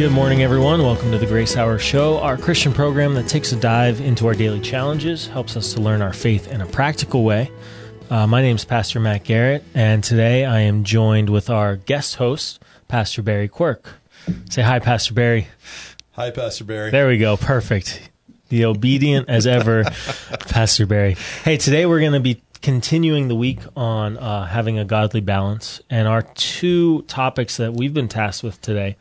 Good morning, everyone. Welcome to the Grace Hour Show, our Christian program that takes a dive into our daily challenges, helps us to learn our faith in a practical way. My name is Pastor Matt Garrett, and today I am joined with our guest host, Pastor Barry Quirk. Say hi, Pastor Barry. Hi, Pastor Barry. There we go. Perfect. The obedient as ever, Pastor Barry. Hey, today we're going to be continuing the week on having a godly balance, and our two topics that we've been tasked with today,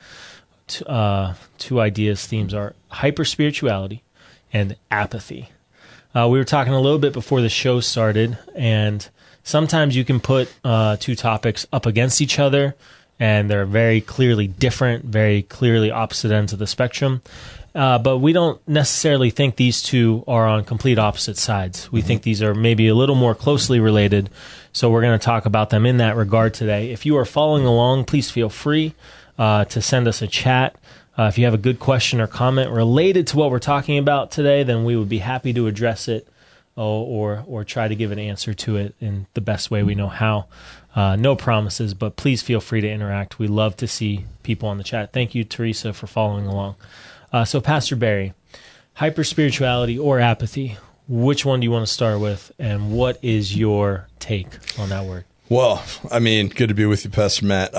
two ideas, themes are hyper-spirituality and apathy. We were talking a little bit before the show started, and sometimes you can put two topics up against each other, and they're very clearly different, very clearly opposite ends of the spectrum. But we don't necessarily think these two are on complete opposite sides. We think these are maybe a little more closely related, so we're going to talk about them in that regard today. If you are following along, please feel free to send us a chat. If you have a good question or comment related to what we're talking about today, then we would be happy to address it or try to give an answer to it in the best way we know how. No promises, but please feel free to interact. We love to see people on the chat. Thank you, Teresa, for following along. So, Pastor Barry, hyper-spirituality or apathy, which one do you want to start with, and what is your take on that word? Well, I mean, good to be with you, Pastor Matt.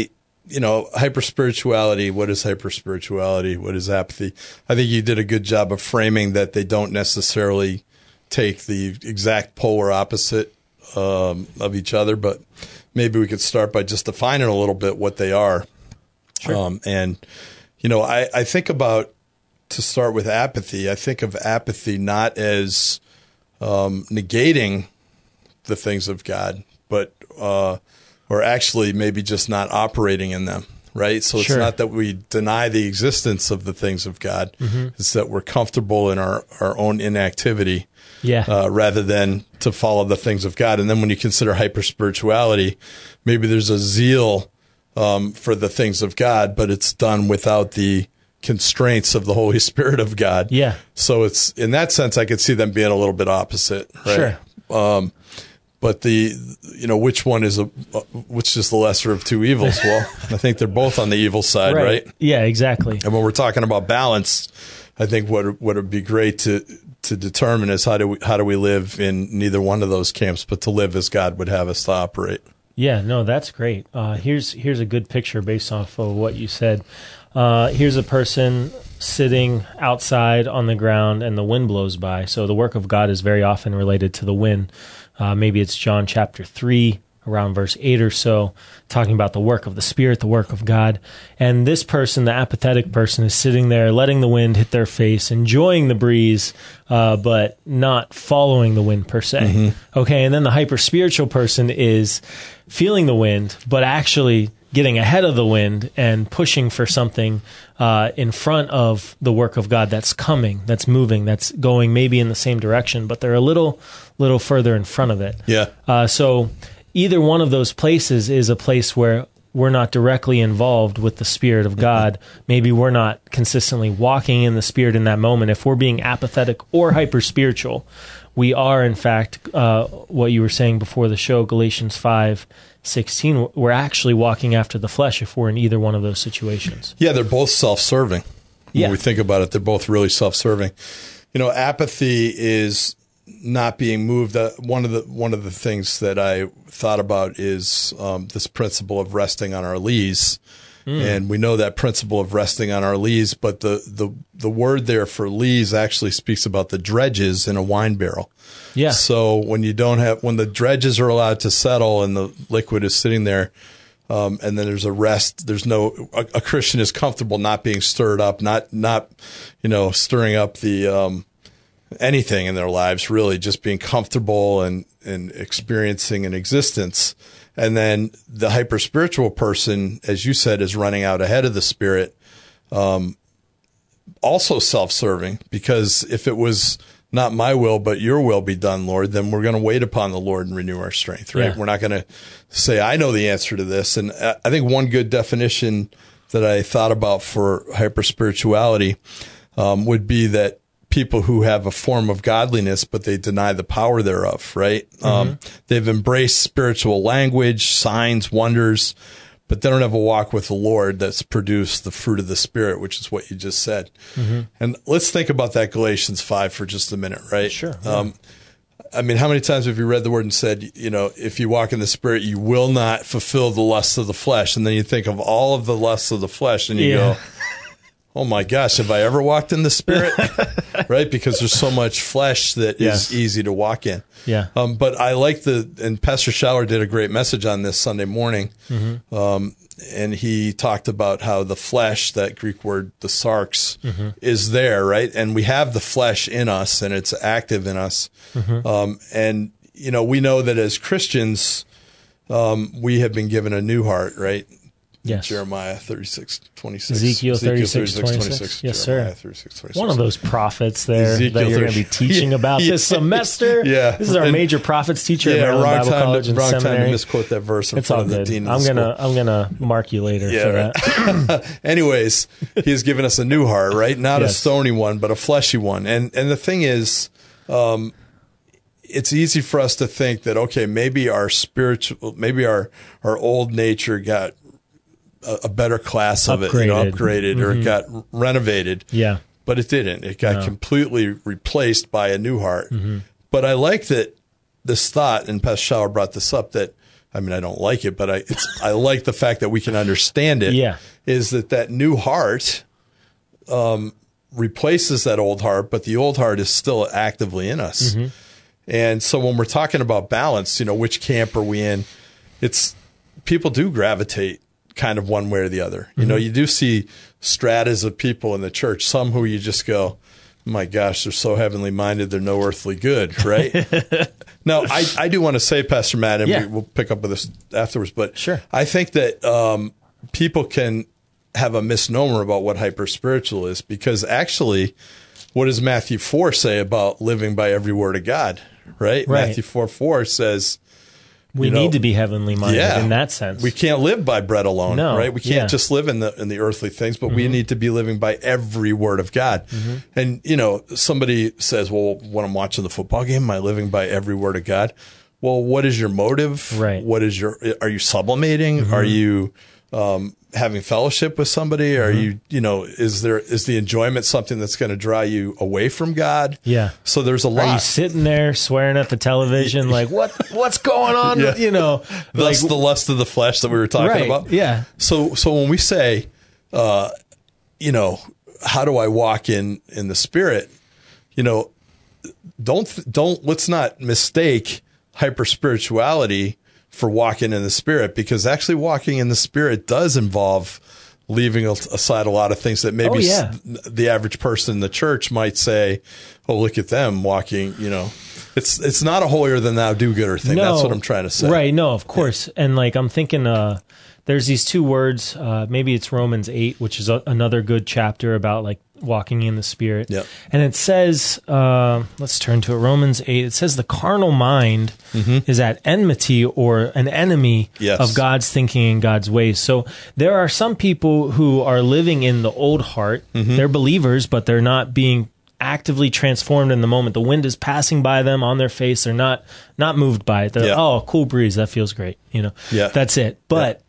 Hyper-spirituality, what is hyper-spirituality? What is apathy? I think you did a good job of framing that they don't necessarily take the exact polar opposite of each other, but maybe we could start by just defining a little bit what they are. Sure. I think about, to start with apathy, I think of apathy not as negating the things of God, but or actually maybe just not operating in them, right? So it's not that we deny the existence of the things of God. Mm-hmm. It's that we're comfortable in our own inactivity rather than to follow the things of God. And then when you consider hyper-spirituality, maybe there's a zeal for the things of God, but it's done without the constraints of the Holy Spirit of God. Yeah. So it's, in that sense, I could see them being a little bit opposite, right? Sure. But which one is which is the lesser of two evils? Well, I think they're both on the evil side, right? Yeah, exactly. And when we're talking about balance, I think what would be great to determine is how do we live in neither one of those camps, but to live as God would have us to operate. Yeah, no, that's great. Here's a good picture based off of what you said. Here's a person sitting outside on the ground and the wind blows by. So the work of God is very often related to the wind. Maybe it's John chapter 3, around verse 8 or so, talking about the work of the Spirit, the work of God. And this person, the apathetic person, is sitting there letting the wind hit their face, enjoying the breeze, but not following the wind per se. Mm-hmm. Okay, and then the hyper-spiritual person is feeling the wind, but actually getting ahead of the wind and pushing for something in front of the work of God that's coming, that's moving, that's going maybe in the same direction, but they're a little further in front of it. Yeah. So either one of those places is a place where we're not directly involved with the Spirit of God. Maybe we're not consistently walking in the Spirit in that moment. If we're being apathetic or hyper-spiritual, we are, in fact, what you were saying before the show, Galatians 5:16, we're actually walking after the flesh if we're in either one of those situations. Yeah, they're both self-serving. Yeah. When we think about it, they're both really self-serving. Apathy is not being moved. One of the things that I thought about is this principle of resting on our lees. And we know that principle of resting on our lees, but the word there for lees actually speaks about the dredges in a wine barrel. Yeah. So when the dredges are allowed to settle and the liquid is sitting there, and then there's a rest, a Christian is comfortable not being stirred up, not stirring up the anything in their lives, really just being comfortable and experiencing an existence. And then the hyper-spiritual person, as you said, is running out ahead of the Spirit, also self-serving, because if it was not my will, but your will be done, Lord, then we're going to wait upon the Lord and renew our strength, right? Yeah. We're not going to say, I know the answer to this. And I think one good definition that I thought about for hyper-spirituality would be that people who have a form of godliness, but they deny the power thereof, right? Mm-hmm. They've embraced spiritual language, signs, wonders, but they don't have a walk with the Lord that's produced the fruit of the Spirit, which is what you just said. And let's think about that Galatians 5 for just a minute, right? Sure. I mean, how many times have you read the word and said, if you walk in the Spirit, you will not fulfill the lusts of the flesh? And then you think of all of the lusts of the flesh and you go, oh my gosh, have I ever walked in the Spirit? Right? Because there's so much flesh that is easy to walk in. Yeah. But I like and Pastor Schaller did a great message on this Sunday morning. And he talked about how the flesh, that Greek word, the sarx, is there, right? And we have the flesh in us and it's active in us. And, we know that as Christians, we have been given a new heart, right? Yes. Jeremiah 36:26. Ezekiel 36:26. Yes, sir. 36:26. One of those prophets there that you're going to be teaching about this semester. Yeah. This is our major prophets teacher at Maryland Bible College and Seminary. Wrong time to misquote that verse in front of the dean of the school. I'm gonna mark you later for that. Right. Anyways, he has given us a new heart, right? Not a stony one, but a fleshy one. And the thing is, it's easy for us to think that, okay, maybe our old nature got a better class of upgraded or it got renovated. Yeah. But it didn't. It got completely replaced by a new heart. But I like that this thought, and Pastor Schaller brought this up, that, I mean, I don't like it, but I like the fact that we can understand it, is that new heart replaces that old heart, but the old heart is still actively in us. And so when we're talking about balance, which camp are we in? People do gravitate kind of one way or the other. You do see stratas of people in the church, some who you just go, my gosh, they're so heavenly minded, they're no earthly good, right? Now, I do want to say, Pastor Matt, and we'll pick up with this afterwards, but I think that people can have a misnomer about what hyper-spiritual is, because actually, what does Matthew 4 say about living by every word of God, right? Matthew 4:4 says, we need to be heavenly minded in that sense. We can't live by bread alone, right? We can't just live in the earthly things, but we need to be living by every word of God. And, somebody says, well, when I'm watching the football game, am I living by every word of God? Well, what is your motive? Right. Are you sublimating? Are you having fellowship with somebody? Are you, is the enjoyment something that's going to draw you away from God? Yeah. So there's a lot. Are you sitting there swearing at the television like, what's going on? That's the lust of the flesh that we were talking about. Yeah. So when we say, how do I walk in the Spirit? Let's not mistake hyper-spirituality for walking in the Spirit, because actually walking in the Spirit does involve leaving aside a lot of things that maybe the average person in the church might say, oh, look at them walking, It's not a holier than thou do-gooder thing. No, that's what I'm trying to say. Right. No, of course. And I'm thinking there's these two words, maybe it's Romans 8, which is another good chapter about walking in the Spirit. Yep. And it says, let's turn to it, Romans 8, it says the carnal mind is at enmity or an enemy of God's thinking and God's ways. So there are some people who are living in the old heart. They're believers, but they're not being actively transformed in the moment. The wind is passing by them on their face. They're not moved by it. They're like, oh, cool breeze. That feels great. That's it. But,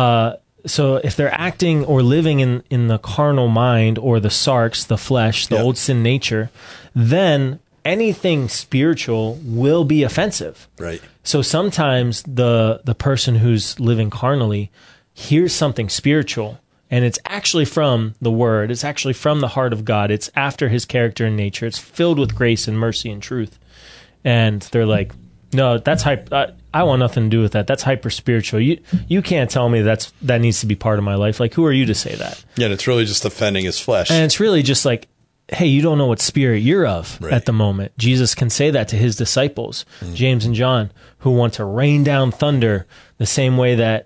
so if they're acting or living in the carnal mind or the sarx, the flesh, the old sin nature, then anything spiritual will be offensive. Right. So sometimes the person who's living carnally hears something spiritual, and it's actually from the Word. It's actually from the heart of God. It's after His character and nature. It's filled with grace and mercy and truth. And they're like, no, that's I want nothing to do with that. That's hyper spiritual. You can't tell me that needs to be part of my life. Who are you to say that? Yeah, and it's really just offending his flesh. And it's really just hey, you don't know what spirit you're of at the moment. Jesus can say that to his disciples, James and John, who want to rain down thunder the same way that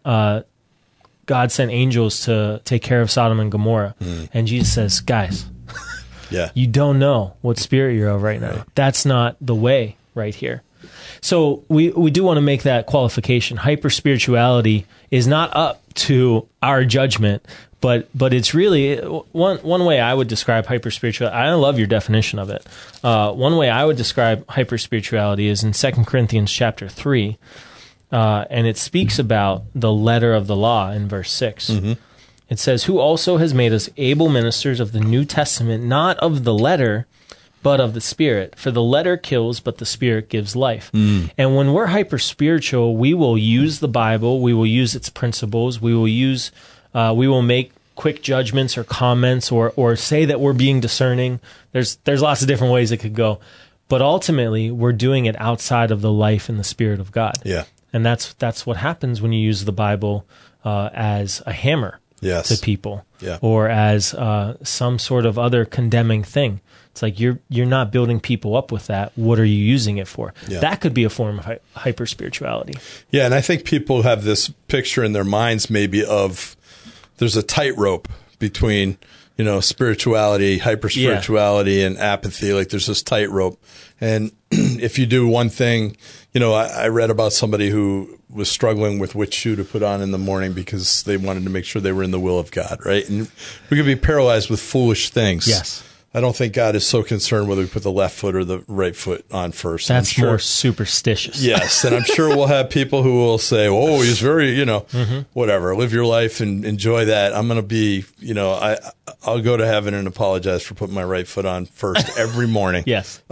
God sent angels to take care of Sodom and Gomorrah. And Jesus says, guys, you don't know what spirit you're of right now. Right. That's not the way right here. So we do want to make that qualification. Hyper-spirituality is not up to our judgment, but it's really one way I would describe hyper-spirituality. I love your definition of it. One way I would describe hyper-spirituality is in 2 Corinthians chapter 3, and it speaks about the letter of the law in verse 6. It says, who also has made us able ministers of the New Testament, not of the letter, but of the Spirit. For the letter kills, but the Spirit gives life. And when we're hyper-spiritual, we will use the Bible, we will use its principles, we will make quick judgments or comments or say that we're being discerning. There's lots of different ways it could go. But ultimately, we're doing it outside of the life and the Spirit of God. Yeah. And that's what happens when you use the Bible as a hammer to people, or as some sort of other condemning thing. It's like you're not building people up with that. What are you using it for? Yeah. That could be a form of hyper spirituality. Yeah, and I think people have this picture in their minds maybe of there's a tightrope between spirituality, hyper spirituality, and apathy. Like there's this tightrope, and if you do one thing, I read about somebody who was struggling with which shoe to put on in the morning because they wanted to make sure they were in the will of God, right? And we could be paralyzed with foolish things. Yes. I don't think God is so concerned whether we put the left foot or the right foot on first. That's more supersticious. Yes, and I'm sure we'll have people who will say, "Oh, he's very, whatever. Live your life and enjoy that." I'm going to be, I'll go to heaven and apologize for putting my right foot on first every morning. Yes.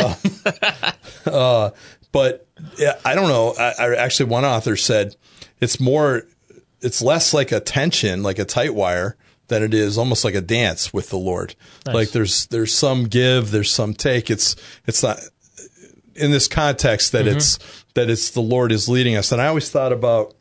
But I don't know. I actually, one author said it's less like a tension, like a tight wire, than it is almost like a dance with the Lord. Nice. Like there's some give, there's some take. It's not in this context that it's the Lord is leading us. And I always thought about,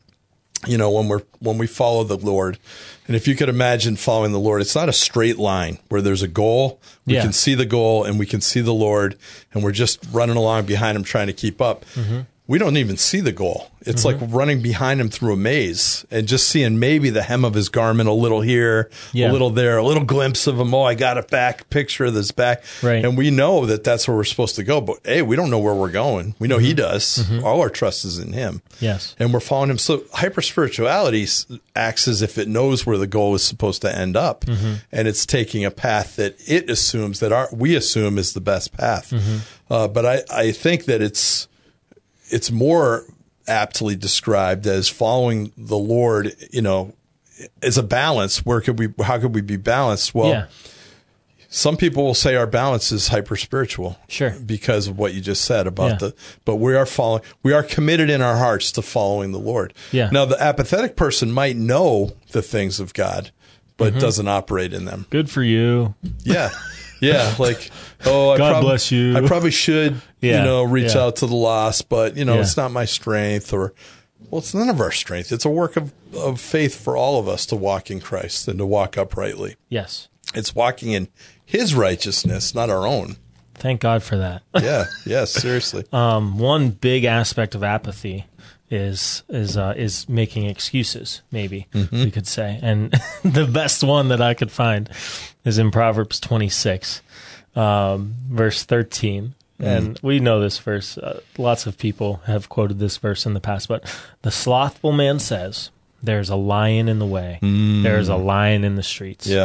when we follow the Lord, and if you could imagine following the Lord, it's not a straight line where there's a goal. We can see the goal and we can see the Lord, and we're just running along behind him trying to keep up. We don't even see the goal. It's like running behind him through a maze and just seeing maybe the hem of his garment a little here, a little there, a little glimpse of him. Oh, I got it back, picture of this back. Right. And we know that that's where we're supposed to go. But, hey, we don't know where we're going. We know he does. All our trust is in him. Yes. And we're following him. So hyper-spirituality acts as if it knows where the goal is supposed to end up. And it's taking a path that it assumes that we assume is the best path. But I think that it's more aptly described as following the Lord, as a balance. How could we be balanced? Well, some people will say our balance is hyper spiritual. Sure. Because of what you just said about but we are committed in our hearts to following the Lord. Yeah. Now the apathetic person might know the things of God, but doesn't operate in them. Good for you. Yeah. Yeah, like, God bless you. I probably should, reach out to the lost, but, it's not my strength it's none of our strength. It's a work of faith for all of us to walk in Christ and to walk uprightly. Yes. It's walking in his righteousness, not our own. Thank God for that. Yeah, seriously. One big aspect of apathy is making excuses, maybe we could say. And the best one that I could find is in Proverbs 26, verse 13. And we know this verse. Lots of people have quoted this verse in the past. But the slothful man says, there's a lion in the way. There's a lion in the streets. Yeah.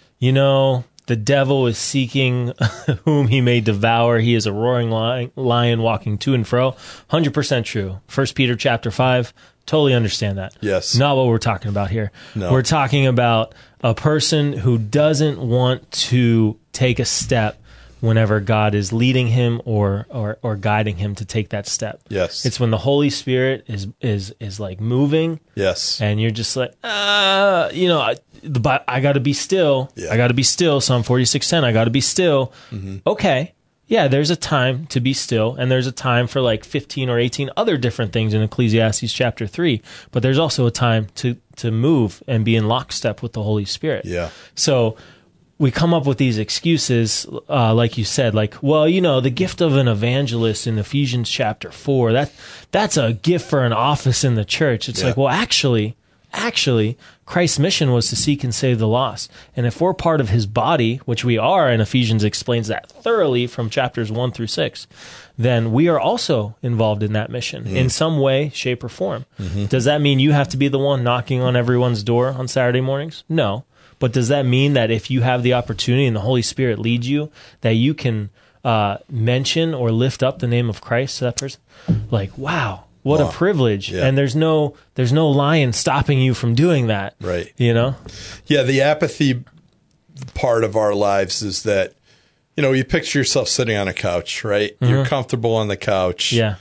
The devil is seeking whom he may devour. He is a roaring lion walking to and fro. 100% true. 1 Peter chapter 5, totally understand that. Yes. Not what we're talking about here. No. We're talking about a person who doesn't want to take a step whenever God is leading him or guiding him to take that step. Yes. It's when the Holy Spirit is like moving. Yes. And you're just like, I got to be still. Yeah. I got to be still. Psalm 46:10. I got to be still. Okay. Yeah, there's a time to be still, and there's a time for like 15 or 18 other different things in Ecclesiastes chapter 3. But there's also a time to move and be in lockstep with the Holy Spirit. Yeah. So we come up with these excuses, like you said, like, well, the gift of an evangelist in Ephesians chapter 4, that's a gift for an office in the church. It's like, well, actually, Christ's mission was to seek and save the lost. And if we're part of his body, which we are, and Ephesians explains that thoroughly from chapters 1 through 6, then we are also involved in that mission in some way, shape, or form. Does that mean you have to be the one knocking on everyone's door on Saturday mornings? No. But does that mean that if you have the opportunity and the Holy Spirit leads you, that you can mention or lift up the name of Christ to that person? Like, wow, What a privilege. Yeah. And there's no lion stopping you from doing that. Right. You know? Yeah, the apathy part of our lives is that, you picture yourself sitting on a couch, right? Mm-hmm. You're comfortable on the couch. Yeah.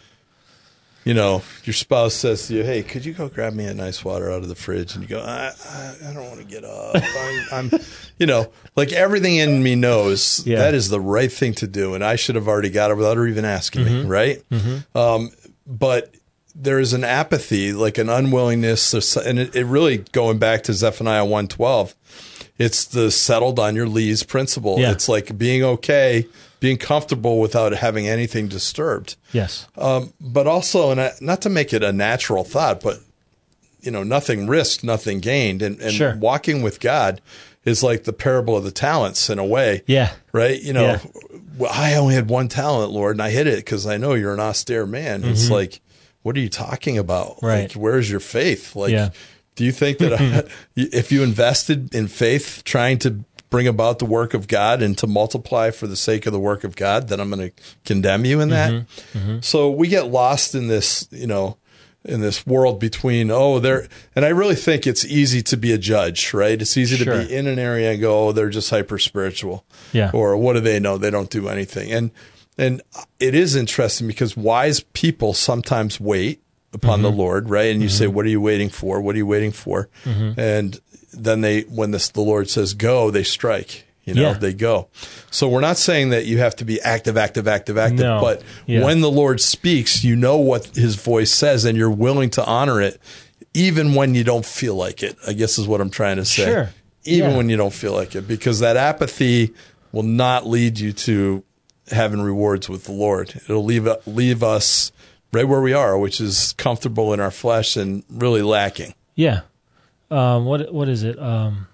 Your spouse says to you, "Hey, could you go grab me an ice water out of the fridge?" And you go, "I don't want to get up. I'm like everything in me knows that is the right thing to do, and I should have already got it without her even asking me, right?" Mm-hmm. But there is an apathy, like an unwillingness, and it really, going back to Zephaniah 1:12, it's the settled on your lees principle. Yeah. It's like being okay, being comfortable without having anything disturbed. Yes. But also, and not to make it a natural thought, but, nothing risked, nothing gained. And sure. Walking with God is like the parable of the talents in a way. Yeah. Right? Well, I only had one talent, Lord, and I hid it because I know you're an austere man. Mm-hmm. It's like, what are you talking about? Right. Like, where's your faith? Like, do you think that if you invested in faith trying to bring about the work of God and to multiply for the sake of the work of God, then I'm going to condemn you in that? Mm-hmm. Mm-hmm. So we get lost in this, in this world between, and I really think it's easy to be a judge, right? It's easy to be in an area and go, they're just hyper spiritual. Yeah. Or what do they know? They don't do anything. And it is interesting because wise people sometimes wait upon the Lord, right? And you say, what are you waiting for? What are you waiting for? Mm-hmm. And then when the Lord says go, they strike. They go. So we're not saying that you have to be active, no. but when the Lord speaks, you know what his voice says and you're willing to honor it, even when you don't feel like it, I guess is what I'm trying to say. Sure. Even when you don't feel like it, because that apathy will not lead you to having rewards with the Lord. It'll leave us right where we are, which is comfortable in our flesh and really lacking. Yeah. What is it?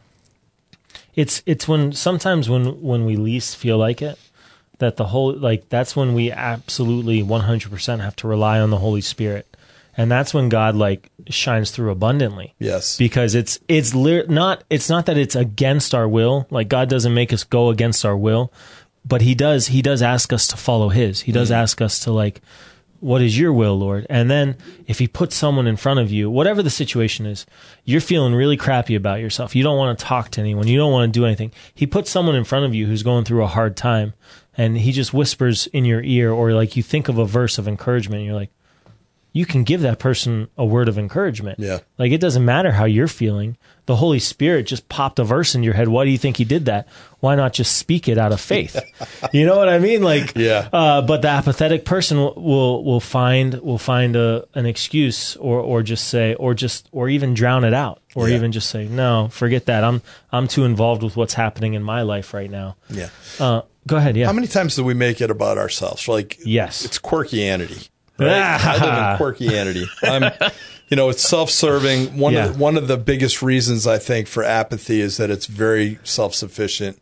It's when sometimes when we least feel like it, that that's when we absolutely 100% have to rely on the Holy Spirit. And that's when God shines through abundantly. Yes. Because it's not that it's against our will. Like God doesn't make us go against our will, but he does ask us to follow his. He does ask us to what is your will, Lord? And then if he puts someone in front of you, whatever the situation is, you're feeling really crappy about yourself. You don't want to talk to anyone. You don't want to do anything. He puts someone in front of you who's going through a hard time, and he just whispers in your ear, or you think of a verse of encouragement, and you're like, you can give that person a word of encouragement. Yeah. It doesn't matter how you're feeling. The Holy Spirit just popped a verse in your head. Why do you think he did that? Why not just speak it out of faith? You know what I mean? But the apathetic person will find an excuse or just say, or even drown it out, or even just say, no, forget that. I'm too involved with what's happening in my life right now. Yeah. Go ahead. Yeah. How many times do we make it about ourselves? Yes. It's quirkianity. Right? I live in quirkianity. It's self-serving. One of the biggest reasons I think for apathy is that it's very self-sufficient.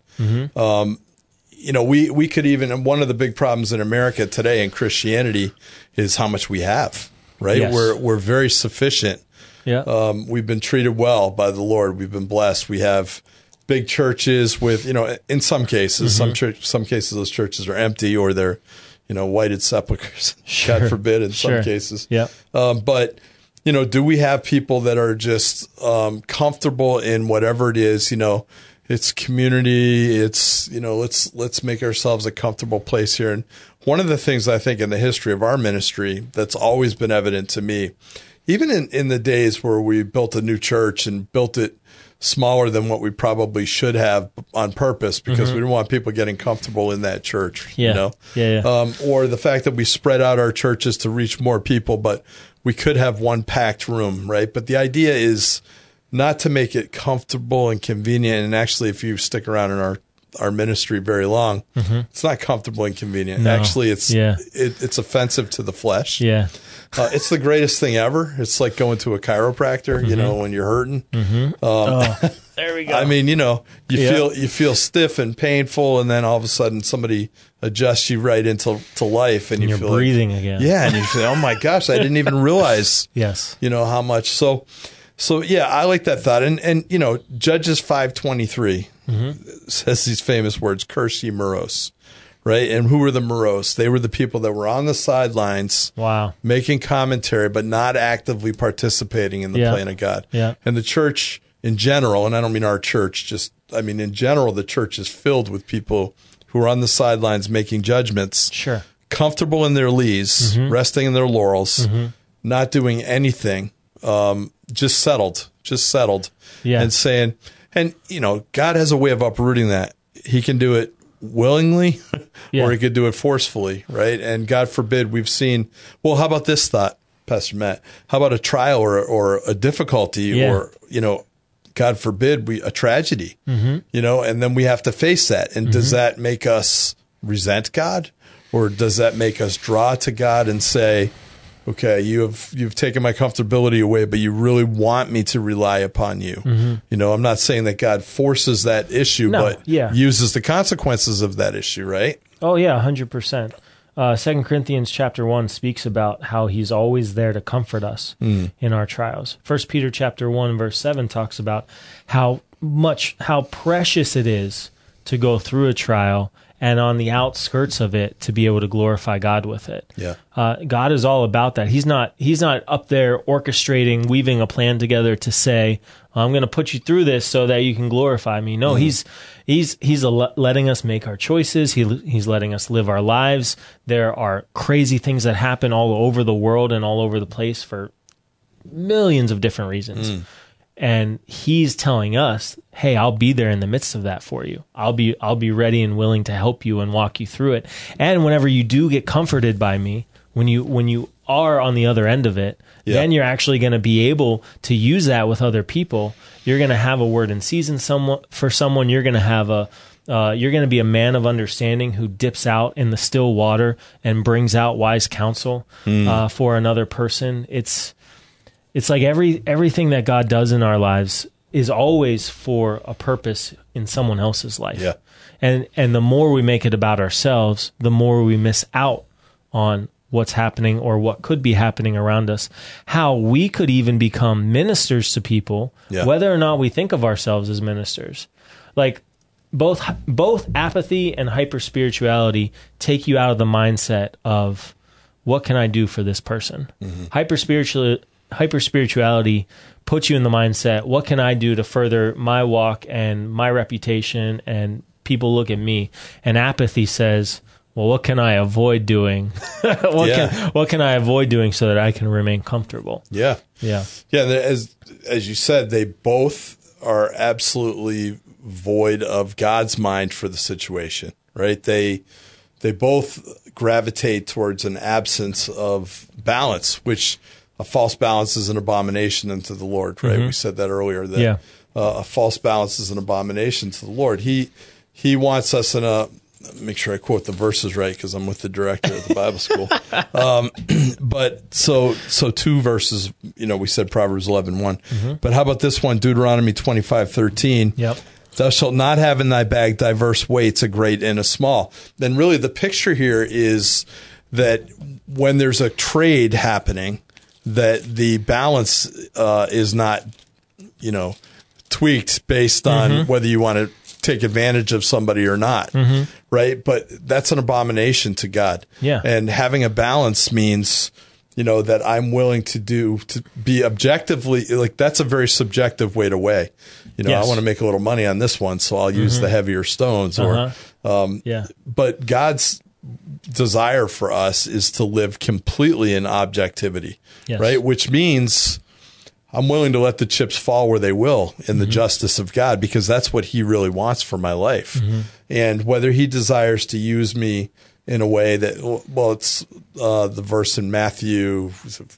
Mm-hmm. We could even, one of the big problems in America today in Christianity is how much we have, right? Yes. We're very sufficient. Yeah. We've been treated well by the Lord. We've been blessed. We have big churches with, in some cases, some cases those churches are empty or they're, whited sepulchres, God forbid, in some cases. Yeah. But, do we have people that are just comfortable in whatever it is, it's community, it's, let's make ourselves a comfortable place here. And one of the things I think in the history of our ministry that's always been evident to me, even in the days where we built a new church and built it smaller than what we probably should have on purpose because we didn't want people getting comfortable in that church, Yeah. Or the fact that we spread out our churches to reach more people, but we could have one packed room, right? But the idea is not to make it comfortable and convenient. And actually, if you stick around in our ministry very long, it's not comfortable and convenient. No. Actually, it's offensive to the flesh. Yeah. It's the greatest thing ever. It's like going to a chiropractor, when you're hurting. There we go. I mean, you feel stiff and painful, and then all of a sudden somebody adjusts you right into life, and you you're feel breathing again. Yeah, and you feel, oh my gosh, I didn't even realize. Yes. How much. So yeah, I like that thought, and Judges 5:23 says these famous words: "Curse ye, Meros." right? And who were the morose? They were the people that were on the sidelines, Wow. making commentary, but not actively participating in the plan of God. Yeah. And the church in general, and I don't mean our church, in general, the church is filled with people who are on the sidelines making judgments, Sure. comfortable in their lees, resting in their laurels, not doing anything, just settled, Yeah. and saying, and God has a way of uprooting that. He can do it willingly, or he could do it forcefully, right? And God forbid, we've seen. Well, how about this thought, Pastor Matt? How about a trial or a difficulty, or God forbid, a tragedy, and then we have to face that. And does that make us resent God, or does that make us draw to God and say, okay, you've taken my comfortability away, but you really want me to rely upon you? I'm not saying that God forces that issue, but uses the consequences of that issue, right? Oh yeah, 100%. 2 Corinthians chapter 1 speaks about how he's always there to comfort us in our trials. 1 Peter chapter 1 verse 7 talks about how precious it is to go through a trial, and on the outskirts of it to be able to glorify God with it. Yeah. God is all about that. He's not up there orchestrating, weaving a plan together to say, I'm going to put you through this so that you can glorify me. No, he's letting us make our choices. He's letting us live our lives. There are crazy things that happen all over the world and all over the place for millions of different reasons. And he's telling us, hey, I'll be there in the midst of that for you. I'll be ready and willing to help you and walk you through it. And whenever you do get comforted by me, when you are on the other end of it, then you're actually going to be able to use that with other people. You're going to have a word in season for someone. You're going to have you're going to be a man of understanding who dips out in the still water and brings out wise counsel for another person. It's like everything that God does in our lives is always for a purpose in someone else's life. Yeah. And the more we make it about ourselves, the more we miss out on what's happening or what could be happening around us. How we could even become ministers to people, whether or not we think of ourselves as ministers. Like both apathy and hyper-spirituality take you out of the mindset of, what can I do for this person? Hyper-spirituality puts you in the mindset, what can I do to further my walk and my reputation and people look at me? And apathy says, well, what can I avoid doing? What can I avoid doing so that I can remain comfortable? Yeah. Yeah. Yeah. As you said, they both are absolutely void of God's mind for the situation, right? They both gravitate towards an absence of balance, which a false balance is an abomination unto the Lord, right? We said that earlier, that a false balance is an abomination to the Lord. He wants us in a, make sure I quote the verses right, because I'm with the director of the Bible school. But so two verses, we said Proverbs 11:1. But how about this one, Deuteronomy 25:13? Yep. Thou shalt not have in thy bag diverse weights, a great and a small. Then really the picture here is that when there's a trade happening, that the balance is not, tweaked based on whether you want to take advantage of somebody or not, right? But that's an abomination to God. Yeah. And having a balance means, that I'm willing to be objectively, like that's a very subjective way to weigh. I want to make a little money on this one, so I'll use the heavier stones. But God's desire for us is to live completely in objectivity, right? Which means I'm willing to let the chips fall where they will in the justice of God, because that's what he really wants for my life. And whether he desires to use me in a way that, it's the verse in Matthew,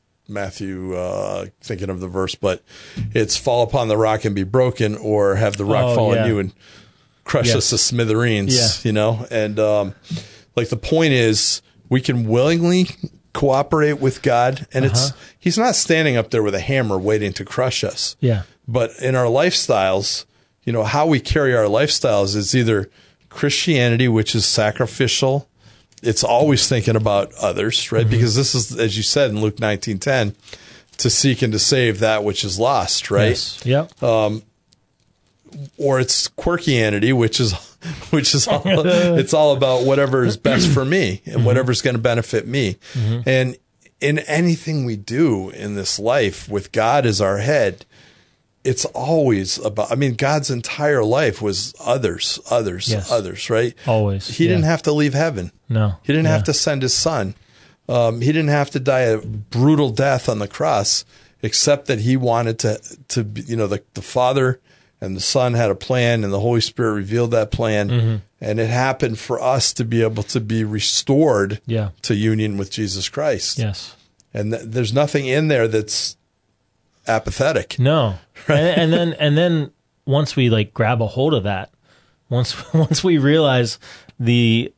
thinking of the verse, but it's fall upon the rock and be broken, or have the rock fall on you and crush us to smithereens, and like the point is, we can willingly cooperate with God, and he's not standing up there with a hammer waiting to crush us. Yeah. But in our lifestyles, how we carry our lifestyles is either Christianity, which is sacrificial. It's always thinking about others, right? Because this is, as you said in Luke 19:10, to seek and to save that which is lost, right? Yes. Yep. Or it's quirkianity, which is which is it's all about whatever is best for me and whatever's going to benefit me. And in anything we do in this life with God as our head, it's always about, I mean, God's entire life was others, Yes. others, right? Always. He didn't have to leave heaven. No. He didn't have to send his son. He didn't have to die a brutal death on the cross, except that he wanted to the Father and the Son had a plan, and the Holy Spirit revealed that plan. And it happened for us to be able to be restored to union with Jesus Christ. Yes. And there's nothing in there that's apathetic. No. Right? And then once we like grab a hold of that, once we realize the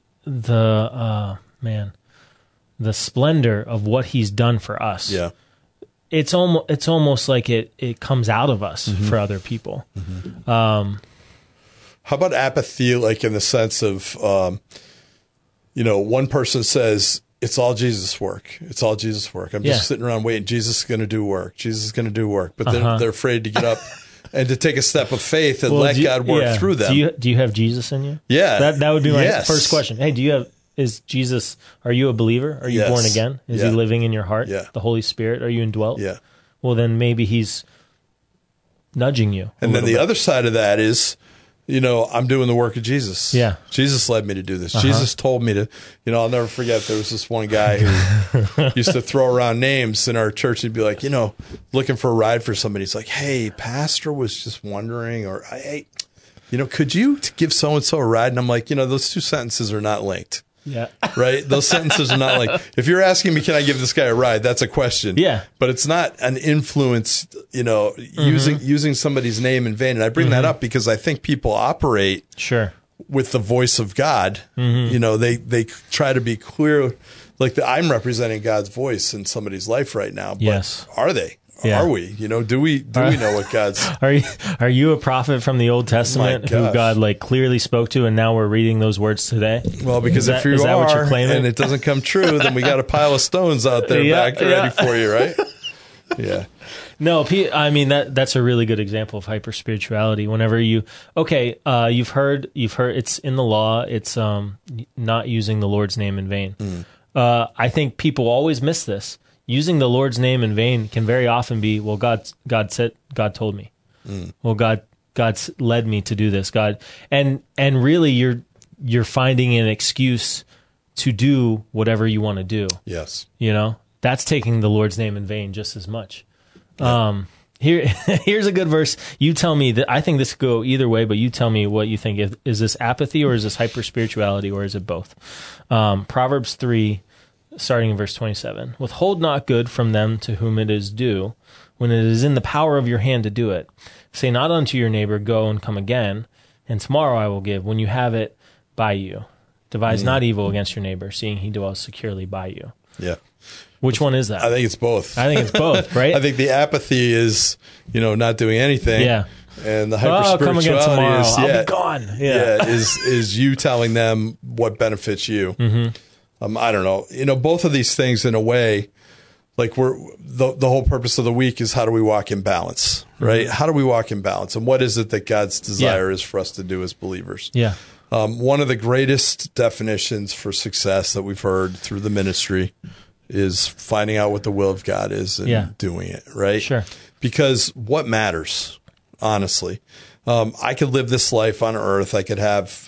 splendor of what he's done for us. Yeah. It's almost like it comes out of us for other people. How about apathy, like in the sense of, one person says, it's all Jesus' work. It's all Jesus' work. I'm just sitting around waiting. Jesus is going to do work. Jesus is going to do work. But they're afraid to get up and to take a step of faith and let God work through them. Do you have Jesus in you? Yeah. That would be my first question. Hey, is Jesus, are you a believer? Are you born again? Is he living in your heart? Yeah. The Holy Spirit, are you indwelt? Yeah. Well, then maybe he's nudging you. And then the other side of that is, I'm doing the work of Jesus. Yeah. Jesus led me to do this. Jesus told me to, I'll never forget, there was this one guy who used to throw around names in our church. He'd be like, looking for a ride for somebody. He's like, hey, pastor was just wondering, or hey, could you give so-and-so a ride? And I'm like, those two sentences are not linked. Yeah. Right? Those sentences are not like, if you're asking me, can I give this guy a ride? That's a question. Yeah. But it's not an influence, using somebody's name in vain. And I bring that up because I think people operate with the voice of God. They try to be clear, like I'm representing God's voice in somebody's life right now. But are they? Yeah. Are we? Do we know what God's? Are you a prophet from the Old Testament who God like clearly spoke to, and now we're reading those words today? Well, because if you are, what you're claiming? And it doesn't come true, then we got a pile of stones out there back ready for you, right? Yeah. No, I mean that's a really good example of hyper spirituality. Whenever you've heard it's in the law. It's not using the Lord's name in vain. I think people always miss this. Using the Lord's name in vain can very often be, well, God told me. Well, God led me to do this. God, and really you're finding an excuse to do whatever you want to do. Yes. That's taking the Lord's name in vain just as much. Here's a good verse. You tell me that. I think this could go either way, but you tell me what you think. Is this apathy or is this hyper spirituality or is it both? Proverbs 3. Starting in verse 27, withhold not good from them to whom it is due, when it is in the power of your hand to do it. Say not unto your neighbor, go and come again, and tomorrow I will give, when you have it by you. Devise not evil against your neighbor, seeing he dwells securely by you. Yeah. Which one is that? I think it's both. I think it's both, right? I think the apathy is, not doing anything. Yeah. And the hyper spirituality is, I'll be gone. Is you telling them what benefits you. I don't know. Both of these things in a way, like the whole purpose of the week is how do we walk in balance, right? How do we walk in balance? And what is it that God's desire is for us to do as believers? Yeah. One of the greatest definitions for success that we've heard through the ministry is finding out what the will of God is and doing it, right? Sure. Because what matters, honestly, I could live this life on earth. I could have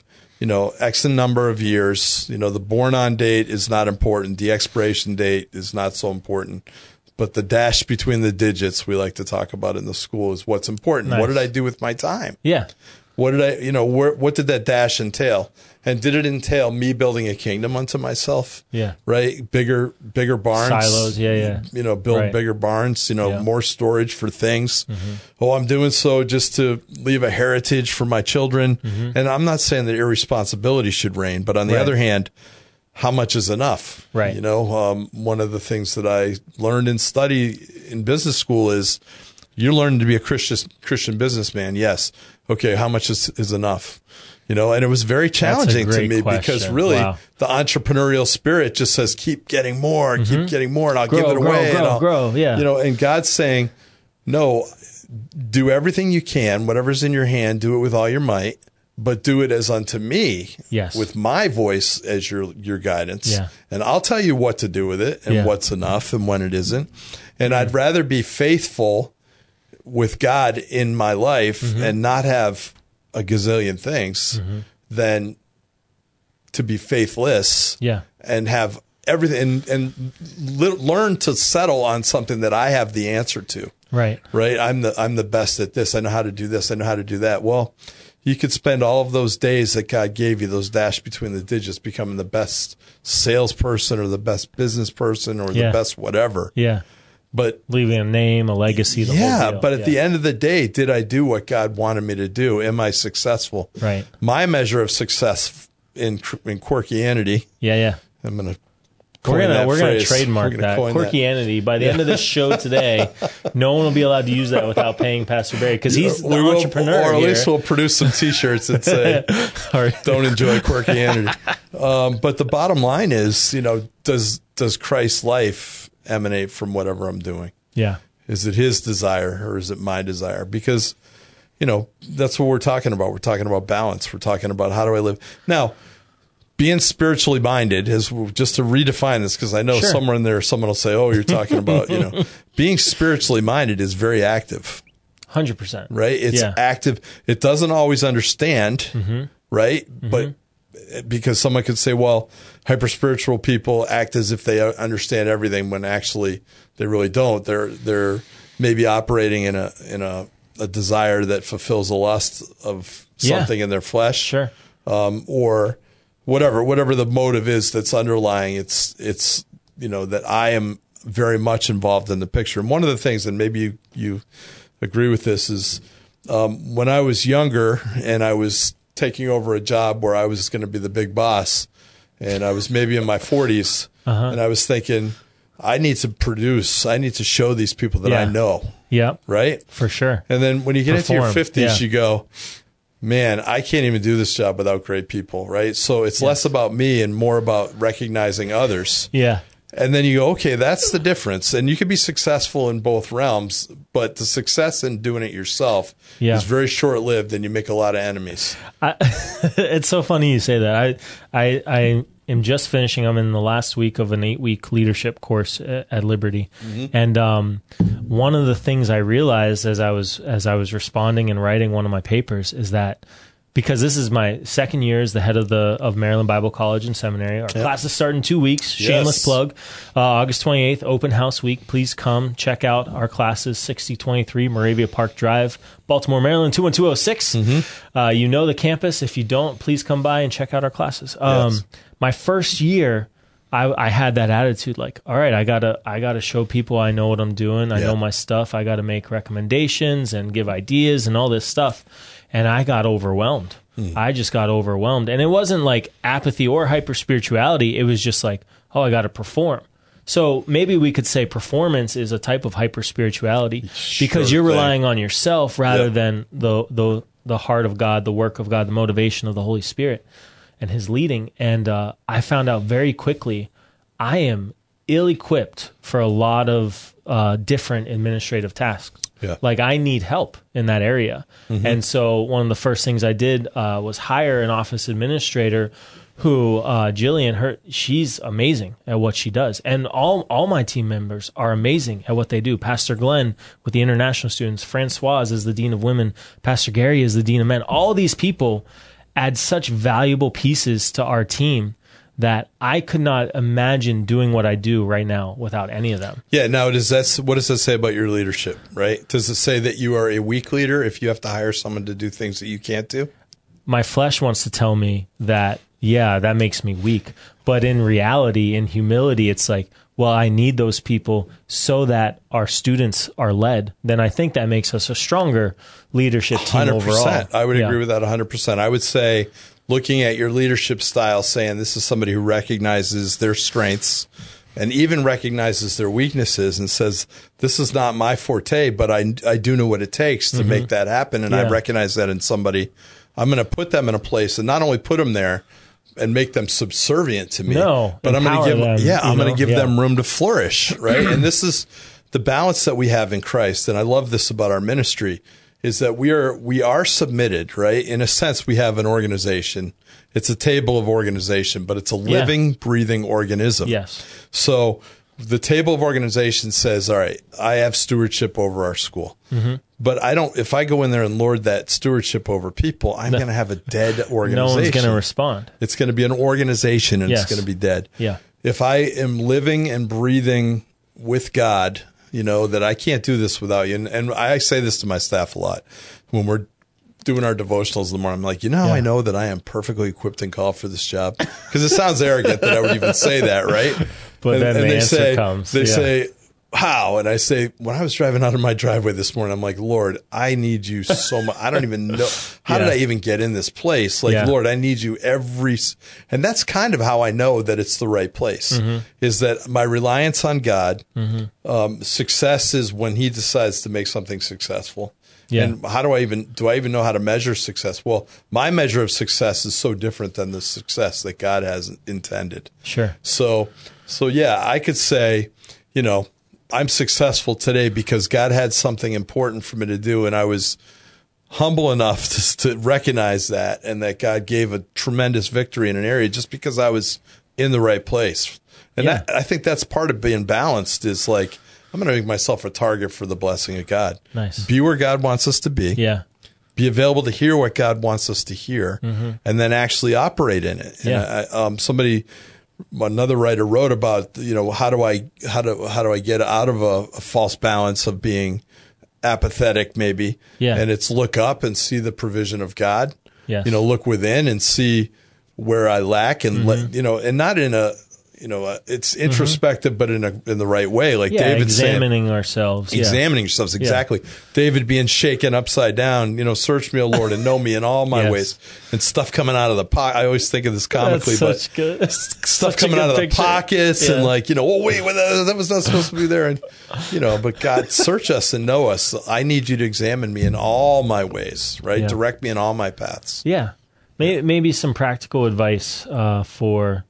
X number of years, the born on date is not important. The expiration date is not so important, but the dash between the digits we like to talk about in the school is what's important. Nice. What did I do with my time? Yeah. What did I, what did that dash entail? And did it entail me building a kingdom unto myself? Yeah. Right? Bigger barns. Silos, yeah. Build bigger barns, more storage for things. Oh, I'm doing so just to leave a heritage for my children. And I'm not saying that irresponsibility should reign, but on the other hand, how much is enough? Right. One of the things that I learned in study in business school is you're learning to be a Christian businessman. Yes. Okay. How much is enough? And it was very challenging to me because really the entrepreneurial spirit just says, keep getting more, and I'll give it away. Grow. Yeah. And God's saying, no, do everything you can, whatever's in your hand, do it with all your might, but do it as unto me, Yes. with my voice as your guidance. Yeah. And I'll tell you what to do with it and Yeah. what's enough and when it isn't. And I'd rather be faithful with God in my life and not have a gazillion things than to be faithless Yeah. and have everything and learn to settle on something that I have the answer to. Right. Right. I'm the best at this. I know how to do this. I know how to do that. Well, you could spend all of those days that God gave you, those dash between the digits, becoming the best salesperson or the best business person or the best whatever. Yeah. But Leaving a name, a legacy, the whole deal. but at the end of the day, did I do what God wanted me to do? Am I successful? Right. My measure of success in quirkianity. Yeah. I'm going to. We're gonna trademark that quirkianity. By the end of this show today, no one will be allowed to use that without paying Pastor Barry because he's the entrepreneur. Or at least we'll produce some T-shirts that say "Don't enjoy quirkianity." But the bottom line is, does Christ's life emanate from whatever I'm doing? Yeah. Is it His desire or is it my desire? Because that's what we're talking about. We're talking about balance. We're talking about how do I live now. Being spiritually minded is just to redefine this because I know somewhere in there someone will say, "Oh, you're talking about being spiritually minded is very active." 100%. Right? It's active. It doesn't always understand, right? But because someone could say, "Well, hyper spiritual people act as if they understand everything," when actually they really don't. They're maybe operating in a desire that fulfills a lust of something in their flesh, or whatever the motive is that's underlying. It's that I am very much involved in the picture. And one of the things, and maybe you agree with this, is when I was younger and I was taking over a job where I was going to be the big boss, and I was maybe in my 40s, and I was thinking, I need to produce. I need to show these people that I know. Yeah. Right? For sure. And then when you get into your 50s, you go, man, I can't even do this job without great people, right? So it's less about me and more about recognizing others. Yeah. And then you go, okay, that's the difference. And you can be successful in both realms, but the success in doing it yourself is very short-lived and you make a lot of enemies. It's so funny you say that. I am just finishing. I'm in the last week of an 8-week leadership course at Liberty. And one of the things I realized as I was responding and writing one of my papers is that because this is my second year as the head of Maryland Bible College and Seminary. Our classes start in 2 weeks. Shameless plug. August 28th, open house week. Please come check out our classes, 6023 Moravia Park Drive, Baltimore, Maryland, 21206. You know the campus. If you don't, please come by and check out our classes. My first year, I had that attitude like, all right, I gotta show people I know what I'm doing. I know my stuff. I got to make recommendations and give ideas and all this stuff. And I got overwhelmed. I just got overwhelmed. And it wasn't like apathy or hyper spirituality. It was just like, oh, I got to perform. So maybe we could say performance is a type of hyper spirituality because you're relying on yourself rather than the heart of God, the work of God, the motivation of the Holy Spirit and His leading. And I found out very quickly I am ill-equipped for a lot of different administrative tasks. Like I need help in that area. And so one of the first things I did was hire an office administrator who, Jillian, she's amazing at what she does. And all my team members are amazing at what they do. Pastor Glenn with the international students, Francoise is the Dean of Women, Pastor Gary is the Dean of Men. All these people add such valuable pieces to our team that I could not imagine doing what I do right now without any of them. Yeah. Now, what does that say about your leadership, right? Does it say that you are a weak leader if you have to hire someone to do things that you can't do? My flesh wants to tell me that, that makes me weak. But in reality, in humility, it's like, well, I need those people so that our students are led. Then I think that makes us a stronger leadership team 100%. Overall. I would agree with that 100%. I would say, looking at your leadership style, saying this is somebody who recognizes their strengths and even recognizes their weaknesses and says, this is not my forte, but I do know what it takes to make that happen. And I recognize that in somebody. I'm going to put them in a place and not only put them there and make them subservient to me, but I'm going to give them room to flourish. Right. And this is the balance that we have in Christ. And I love this about our ministry is that we are submitted, right? In a sense, we have an organization. It's a table of organization, but it's a living, breathing organism. Yes. So the table of organization says, all right, I have stewardship over our school. Mm-hmm. But if I go in there and lord that stewardship over people, I'm going to have a dead organization. No one's going to respond. It's going to be an organization and it's going to be dead. Yeah. If I am living and breathing with God, that I can't do this without you. And I say this to my staff a lot when we're doing our devotionals in the morning. I'm like, I know that I am perfectly equipped and called for this job, because it sounds arrogant that I would even say that, right? But then the answer comes. They say, how? And I say, when I was driving out of my driveway this morning, I'm like, Lord, I need you so much. I don't even know. How did I even get in this place? Like, Lord, I need you and that's kind of how I know that it's the right place, is that my reliance on God, success is when he decides to make something successful. Yeah. And how do I even know how to measure success? Well, my measure of success is so different than the success that God has intended. Sure. So yeah, I could say, I'm successful today because God had something important for me to do, and I was humble enough to recognize that, and that God gave a tremendous victory in an area just because I was in the right place. And I think that's part of being balanced, is like, I'm going to make myself a target for the blessing of God. Nice. Be where God wants us to be. Yeah. Be available to hear what God wants us to hear, and then actually operate in it. Yeah. And another writer wrote about, how do I get out of a false balance of being apathetic, maybe? Yeah. And it's look up and see the provision of God. Yes. Look within and see where I lack, and and not in a, it's introspective, but in the right way. Like David examining ourselves. Examining yourselves, exactly. Yeah. David being shaken upside down, search me, O Lord, and know me in all my ways. And stuff coming out of the pocket. I always think of this comically, but stuff coming out of the pockets and wait, that was not supposed to be there. And, but God, search us and know us. I need you to examine me in all my ways, right? Yeah. Direct me in all my paths. Yeah. Maybe some practical advice for...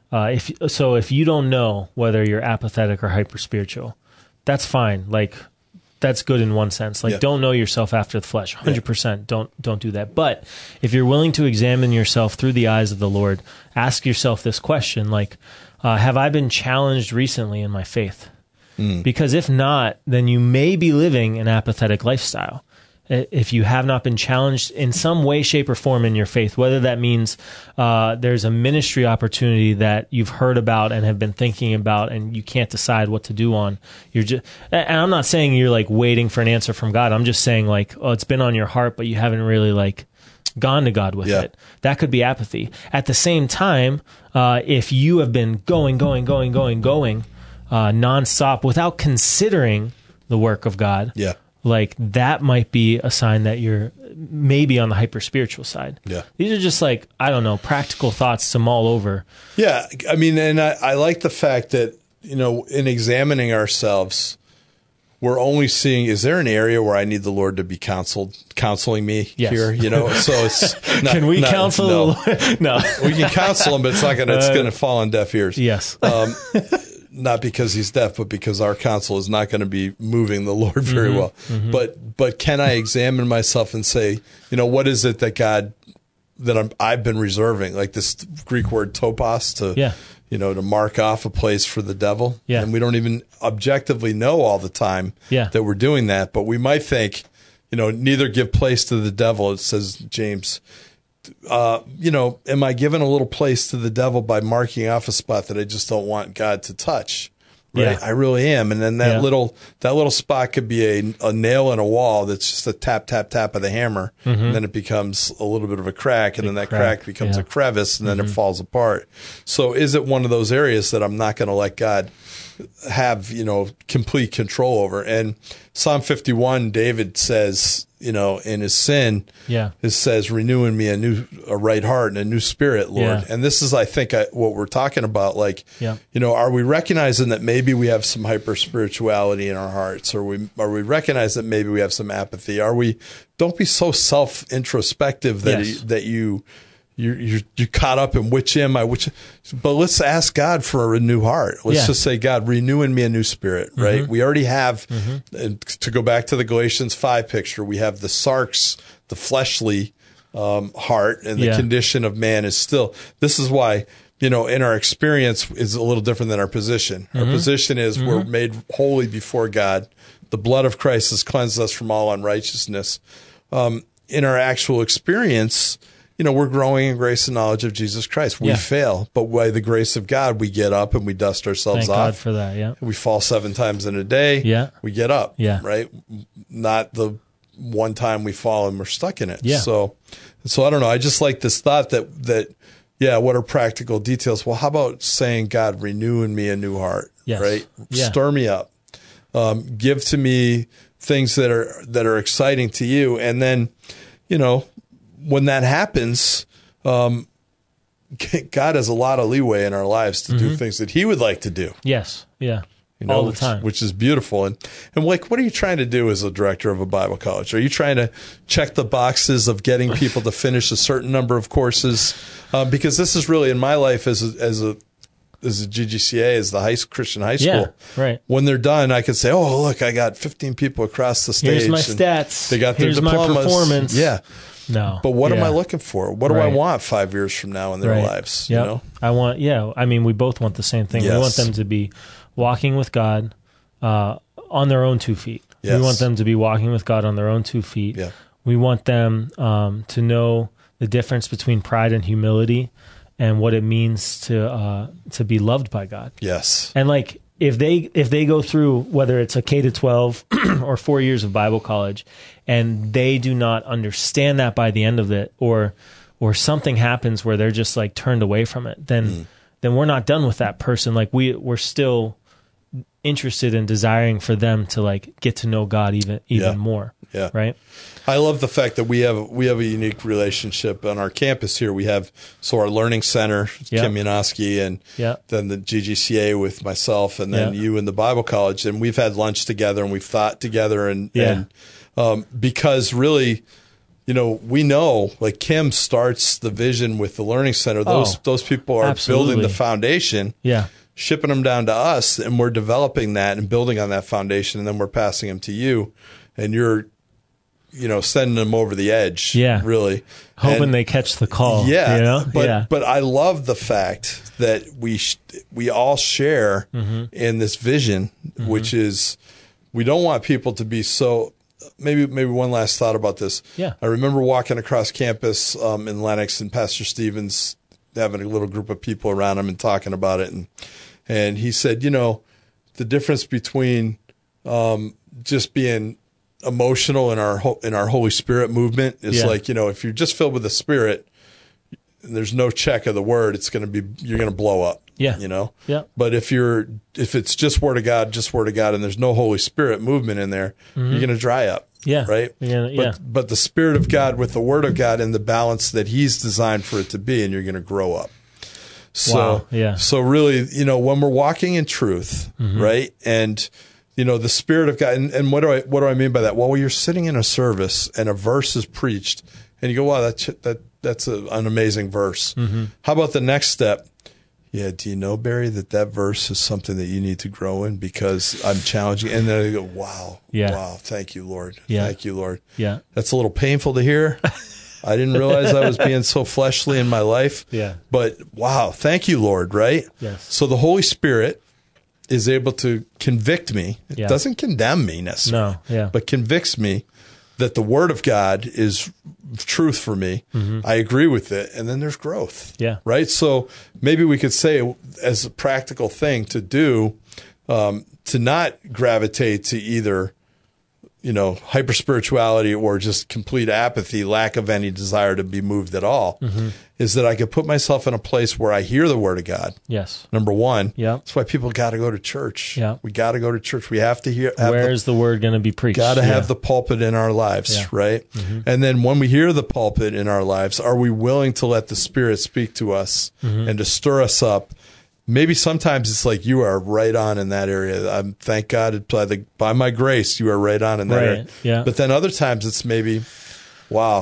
If you don't know whether you're apathetic or hyper spiritual, that's fine. Like, that's good in one sense. Like, don't know yourself after the flesh. 100%. Don't do that. But if you're willing to examine yourself through the eyes of the Lord, ask yourself this question: like, have I been challenged recently in my faith? Because if not, then you may be living an apathetic lifestyle. If you have not been challenged in some way, shape, or form in your faith, whether that means there's a ministry opportunity that you've heard about and have been thinking about, and you can't decide what to do on. And I'm not saying you're like waiting for an answer from God. I'm just saying like, it's been on your heart, but you haven't really like gone to God with it. That could be apathy. At the same time, if you have been going nonstop without considering the work of God. Yeah. Like, that might be a sign that you're maybe on the hyper spiritual side. Yeah. These are just like, I don't know, practical thoughts to mull over. Yeah. I mean, and I like the fact that, in examining ourselves, we're only seeing, is there an area where I need the Lord to be counseling me here? So it's not, can we counsel the Lord? No. We can counsel him, but it's going to fall on deaf ears. Yes. Not because he's deaf, but because our counsel is not going to be moving the Lord very well. But can I examine myself and say, what is it that God, that I've been reserving, like this Greek word topos, to mark off a place for the devil. Yeah. And we don't even objectively know all the time that we're doing that, but we might think, neither give place to the devil. It says James. Am I giving a little place to the devil by marking off a spot that I just don't want God to touch? Right? Yeah. I really am. And then that little spot could be a nail in a wall that's just a tap, tap, tap of the hammer. And then it becomes a little bit of a crack, and then that crack becomes a crevice, and then it falls apart. So is it one of those areas that I'm not going to let God have, complete control over? And Psalm 51, David says, in his sin, it says, renew in me a right heart and a new spirit, Lord. Yeah. And this is, I think, what we're talking about. Like, are we recognizing that maybe we have some hyper spirituality in our hearts? Or are we recognize that maybe we have some apathy? Don't be so self introspective that you you're caught up in which am I, but let's ask God for a new heart. Let's just say, God, renew in me a new spirit, right? We already have, and to go back to the Galatians 5 picture, we have the sarx, the fleshly heart, and the condition of man is still, this is why, in our experience is a little different than our position. Our position is we're made holy before God. The blood of Christ has cleansed us from all unrighteousness. In our actual experience, we're growing in grace and knowledge of Jesus Christ. We fail, but by the grace of God, we get up and we dust ourselves Thank off. God for that, yeah. We fall 7 times in a day. Yeah. We get up, right? Not the one time we fall and we're stuck in it. Yeah. So I don't know. I just like this thought that what are practical details? Well, how about saying, God, renew in me a new heart, right? Yeah. Stir me up. Give to me things that are exciting to you. And then, when that happens, God has a lot of leeway in our lives to do things that he would like to do. Yes. Yeah. All the time. Which is beautiful. And like, what are you trying to do as a director of a Bible college? Are you trying to check the boxes of getting people to finish a certain number of courses? Because this is really in my life as a GGCA, as the Christian high school. Yeah, right. When they're done, I can say, oh, look, I got 15 people across the stage. Here's my stats. They got their Here's diplomas. my performance. Yeah. No. But what am I looking for? What do I Right. want 5 years from now in their lives? Yep. I want, we both want the same thing. Yes. We want them to be walking with God on their own 2 feet. Yes. We want them to be walking with God on their own 2 feet. Yeah. We want them to know the difference between pride and humility and what it means to be loved by God. Yes. And like, if they go through, whether it's a K to 12 or 4 years of Bible college, and they do not understand that by the end of it, or something happens where they're just like turned away from it, then we're not done with that person. Like we're still interested in desiring for them to like get to know God even more. Yeah. Right. I love the fact that we have a unique relationship on our campus here. We have our learning center, Kim Yanofsky, and then the GGCA with myself, and then you in the Bible college, and we've had lunch together and we've thought together, and because really, we know like Kim starts the vision with the learning center. Those people are building the foundation. Yeah. Shipping them down to us, and we're developing that and building on that foundation, and then we're passing them to you, and you're sending them over the edge. Yeah. Really. Hoping they catch the call. Yeah. But I love the fact that we all share in this vision, which is we don't want people to be so. Maybe one last thought about this. Yeah. I remember walking across campus in Lenox, and Pastor Stevens having a little group of people around him and talking about it, and he said, the difference between just being emotional in our Holy Spirit movement is like, if you're just filled with the Spirit and there's no check of the Word, you're going to blow up. Yeah. Yeah. But if it's just Word of God, and there's no Holy Spirit movement in there, you're going to dry up. Yeah. Right. But the Spirit of God with the Word of God and the balance that He's designed for it to be, and you're going to grow up. So, so really, when we're walking in truth, right, and the Spirit of God, and what do I mean by that? Well, you're sitting in a service and a verse is preached, and you go, "Wow, that's an amazing verse." How about the next step? Yeah, do you know, Barry, that verse is something that you need to grow in because I'm challenging? And then I go, wow, thank you, Lord. Thank you, Lord. Yeah. That's a little painful to hear. I didn't realize I was being so fleshly in my life. Yeah. But wow, thank you, Lord, right? Yes. So the Holy Spirit is able to convict me. It doesn't condemn me necessarily, but convicts me that the Word of God is truth for me. I agree with it. And then there's growth. Yeah. Right. So maybe we could say as a practical thing to do, to not gravitate to either, hyper spirituality or just complete apathy, lack of any desire to be moved at all, is that I could put myself in a place where I hear the Word of God. Yes. Number one. Yeah. That's why people got to go to church. Yeah. We got to go to church. We have to hear. Where is the Word going to be preached? Got to have the pulpit in our lives, right? And then when we hear the pulpit in our lives, are we willing to let the Spirit speak to us and to stir us up? Maybe sometimes it's like you are right on in that area. Thank God by my grace, you are right on in that area. Yeah. But then other times it's maybe, wow,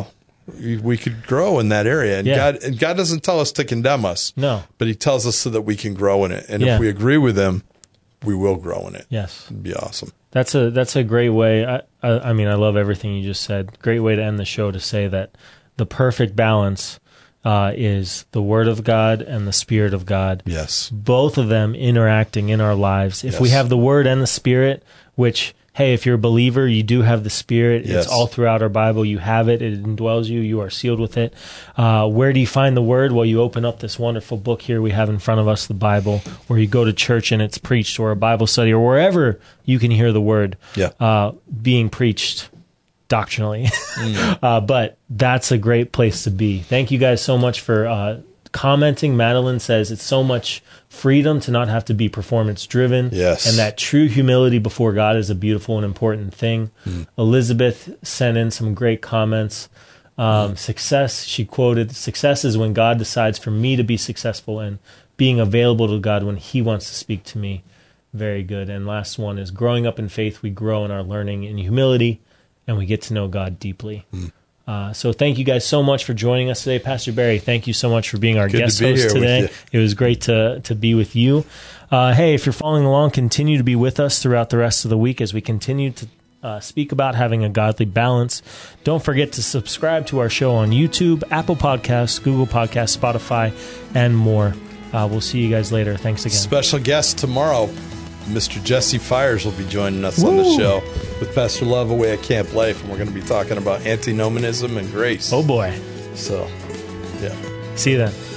we could grow in that area. And God doesn't tell us to condemn us. No. But he tells us so that we can grow in it. And Yeah. if we agree with him, we will grow in it. Yes. It'd be awesome. That's a great way. I mean, I love everything you just said. Great way to end the show, to say that the perfect balance is the Word of God and the Spirit of God. Yes. Both of them interacting in our lives. If Yes. we have the Word and the Spirit, which, hey, if you're a believer, you do have the Spirit. Yes. It's all throughout our Bible. You have it. It indwells you. You are sealed with it. Where do you find the Word? Well, you open up this wonderful book here we have in front of us, the Bible, or you go to church and it's preached, or a Bible study, or wherever you can hear the Word being preached doctrinally. But that's a great place to be. Thank you guys so much for commenting. Madeline says it's so much freedom to not have to be performance driven. Yes. And that true humility before God is a beautiful and important thing. Elizabeth sent in some great comments. Success, she quoted, "Success is when God decides for me to be successful and being available to God when he wants to speak to me." Very good. And last one is, growing up in faith, we grow in our learning in humility, and we get to know God deeply. So thank you guys so much for joining us today. Pastor Barry, thank you so much for being our guest host today. It was great to be with you. Hey, if you're following along, continue to be with us throughout the rest of the week as we continue to speak about having a godly balance. Don't forget to subscribe to our show on YouTube, Apple Podcasts, Google Podcasts, Spotify, and more. We'll see you guys later. Thanks again. Special guest tomorrow, Mr. Jesse Fires will be joining us on the show with Pastor Love away at Camp Life, and we're going to be talking about antinomianism and grace. Oh, boy. So, yeah. See you then.